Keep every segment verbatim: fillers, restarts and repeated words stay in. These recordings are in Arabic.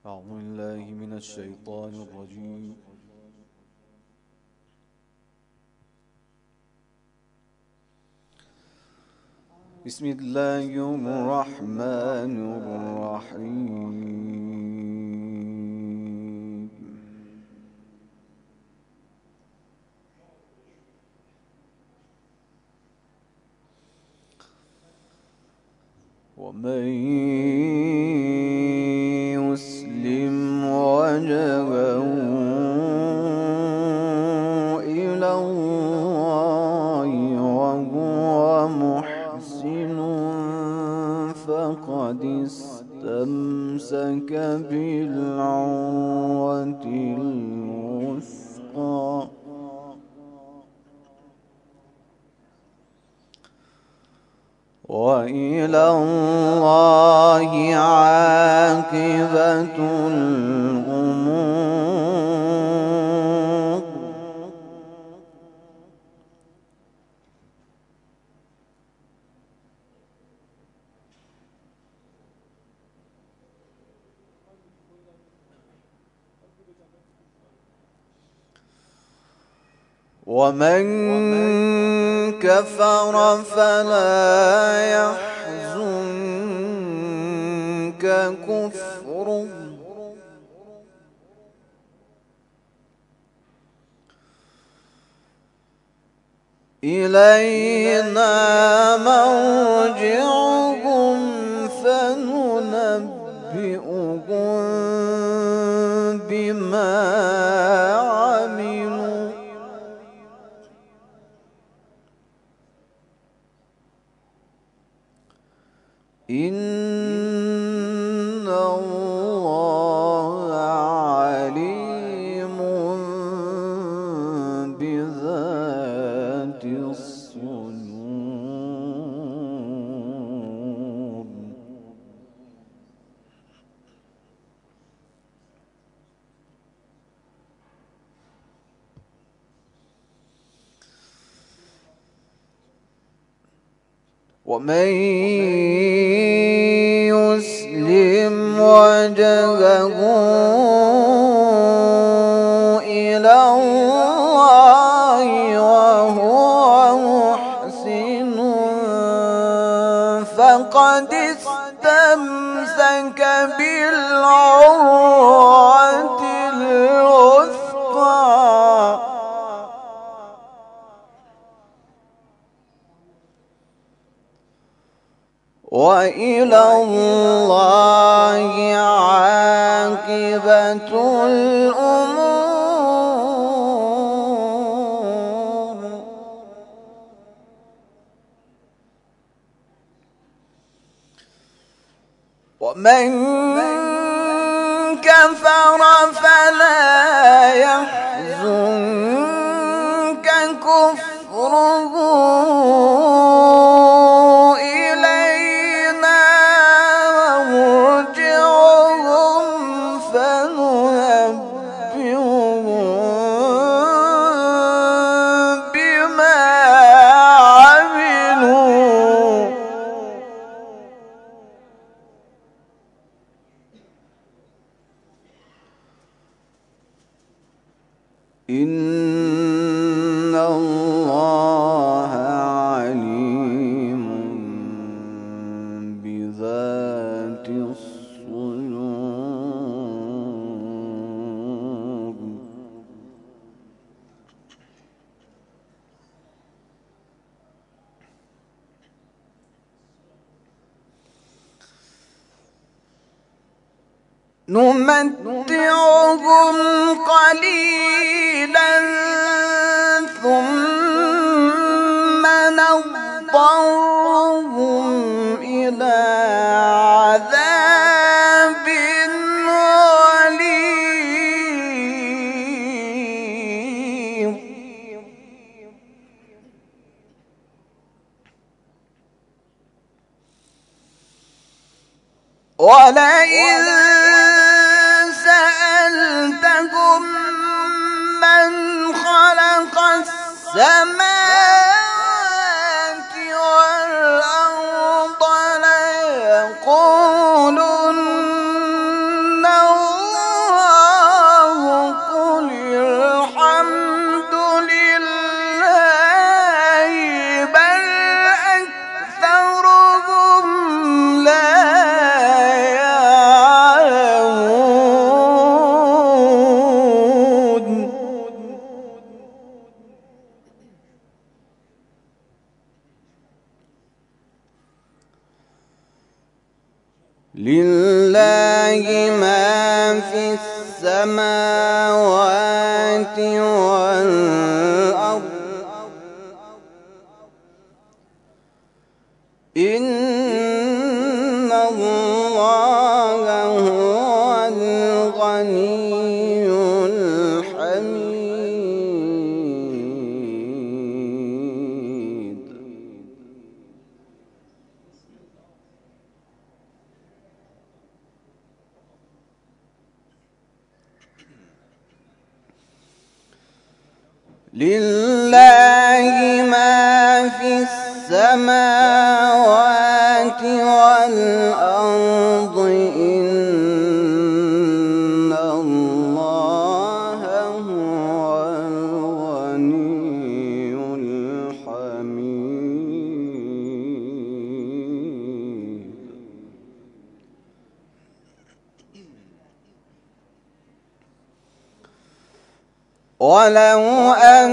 أعوذ بالله من الشيطان الرجيم. بسم الله الرحمن الرحيم. ومن يسلم وجهه إلى الله وهو محسن فقد استمسك بالعروة الوثقى وإلى الله عاقبة الأمور. ومن كفر فلا يحزنك كفره إلينا مرجعهم فننبئهم بما عملوا إن الله عليم بذات الصدور. ومن يسلم وجهه إلى الله وهو محسن فقد استمسك بالعروة الوثقى وإلى الله عاقبة الأمور. ومن كفر فلا يحزنك كفره إن الله عليم بذات الصدور. نمتعهم قليلا ثم نضطرهم إلى عذاب غليظ. ولئن سألتهم من خلق السماوات والأرض ليقولن الله لله ما في السماوات والأرض إن الله هو الغني الحميد. لله ما في السماوات والأرض إن الله هو الغني الحميد. ولو أن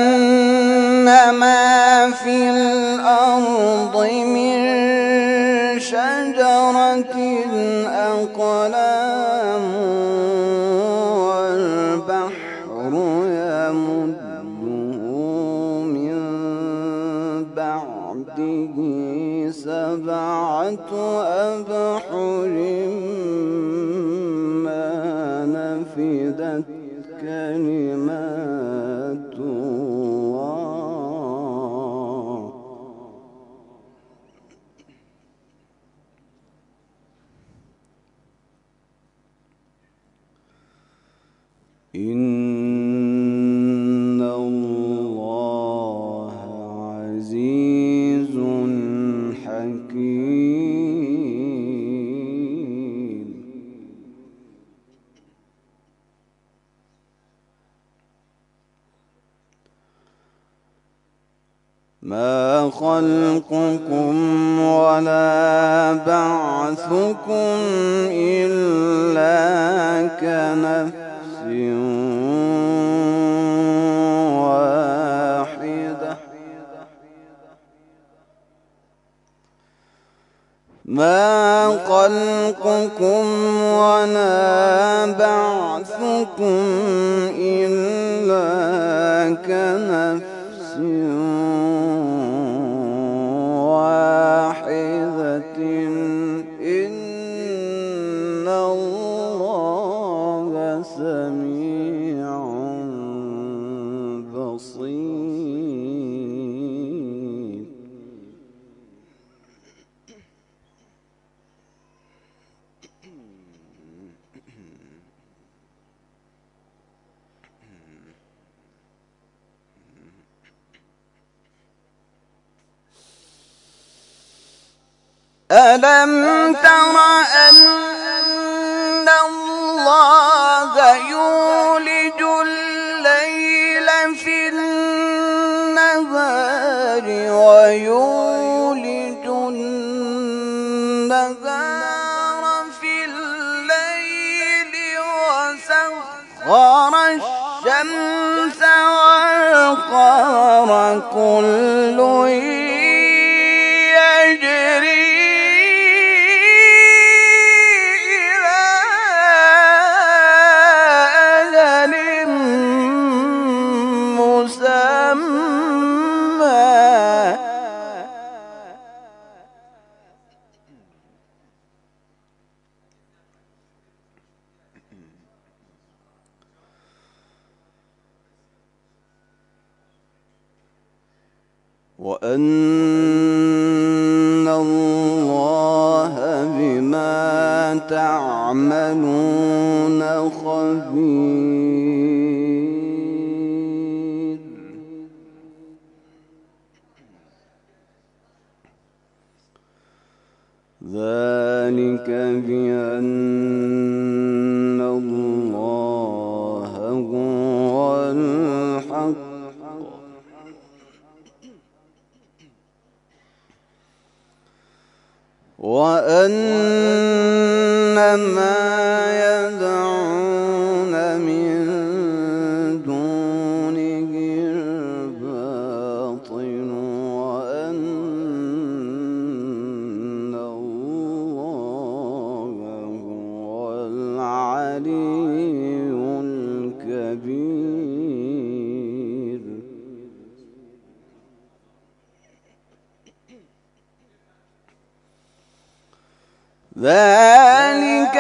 ما في الأرض من شجرة أقلام والبحر يمده من بعده سبعة أبحر ما نفدت كلمات الله. إن الله عزيز حكيم. ما خلقكم ولا بعثكم إلا كنفس واحدة. ما خلقكم ولا بعثكم إلا كنفس واحدة إن الله سميع بصير. ألم تر أن الله يولج الليل في النهار ويولج النهار في الليل وسخر الشمس والقمر كل يجري وأن الله بما تعملون خبير. ذلك بأن الله هو الحق وأن ما يدعون من دونه الباطل وأن الله ذلك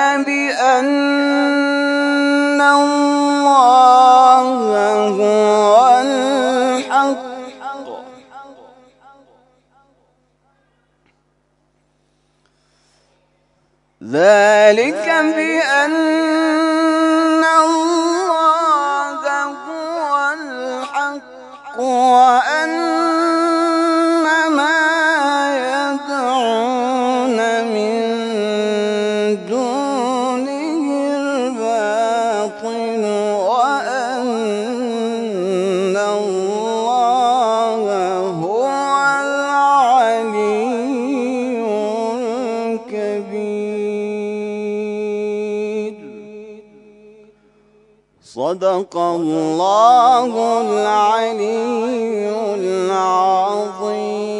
بأن الله هو الحق ذلك بأن الله هو الحق وأن ما يدعون من دونه الباطل وأن الله هو العلي الكبير. صدق الله العلي العظيم.